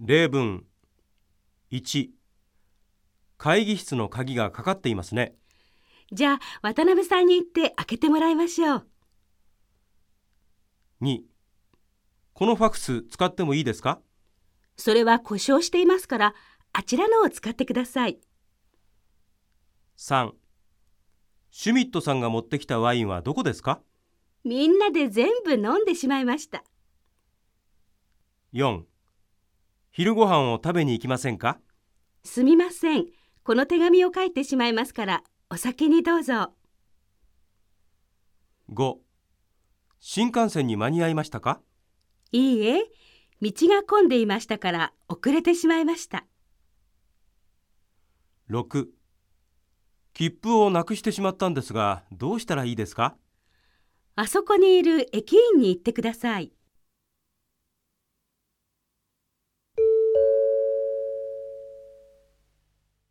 例文1、会議室の鍵がかかっていますね。 じゃあ、渡辺さんに言って開けてもらいましょう。 2、このファックス使ってもいいですか？ それは故障していますから、あちらのを使ってください。 3、シュミットさんが持ってきたワインはどこですか？ みんなで全部飲んでしまいました。 4、昼ご飯を食べに行きませんか？ すみません。この手紙を書いてしまいますから、お先にどうぞ。 5、新幹線に間に合いましたか？ いいえ、道が混んでいましたから遅れてしまいました。 6、切符をなくしてしまったんですが、どうしたらいいですか？ あそこにいる駅員に言ってください。